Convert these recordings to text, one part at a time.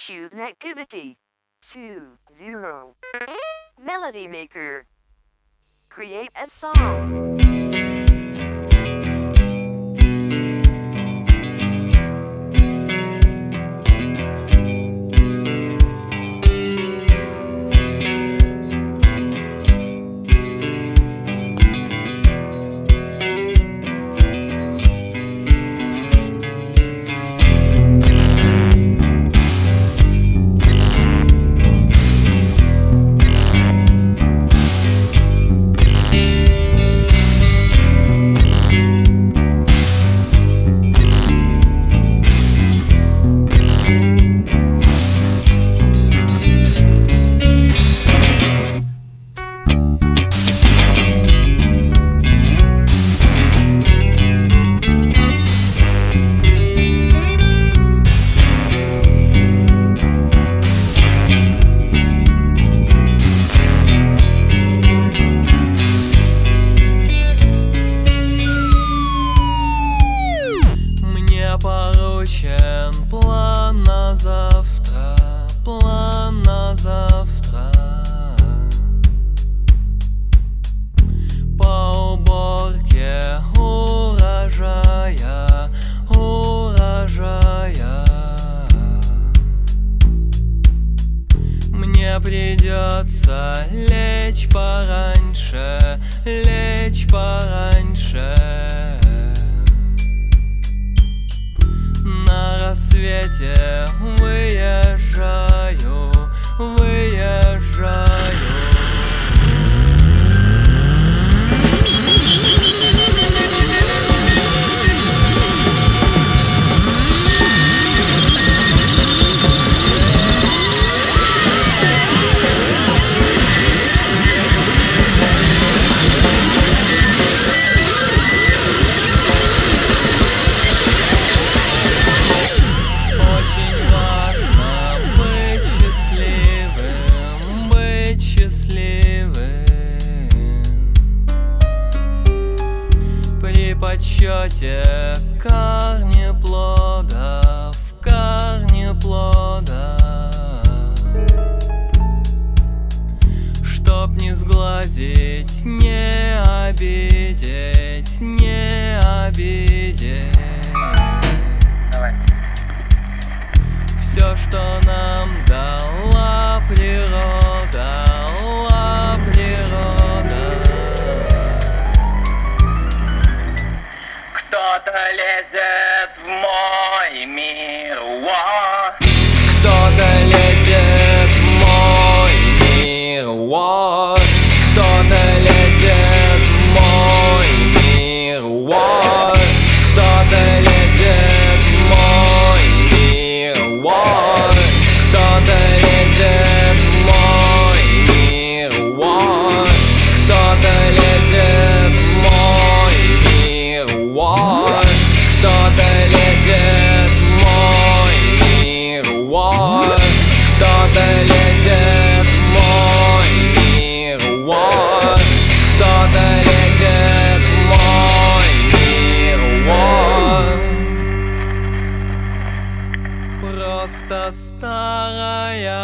Choose an activity. 2-0. Melody Maker. Create a song. План на завтра, план на завтра. По уборке урожая, урожая. Мне придется лечь пораньше, лечь пораньше. На рассвете выезжаю, выезжаю. При подсчете корнеплодов, корнеплодов, чтоб не сглазить, не обидеть, не обидеть. Давай. Все, что нам дала природа, дала природа. Кто-то лезет в мой мир, кто-то лезет в мой мир, кто-то лезет в мой мир, кто-то лезет в мой мир, кто-то лезет в мой мир, кто-то лезет в мой мир, кто-то лезет в мой мир, кто-то лезет в мой мир, кто-то лезет в мой мир. Просто старая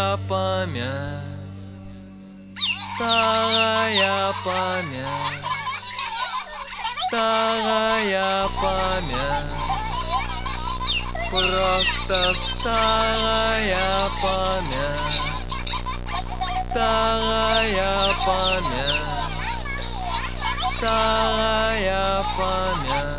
память, старая память, старая память. Просто старая память, старая память, старая память.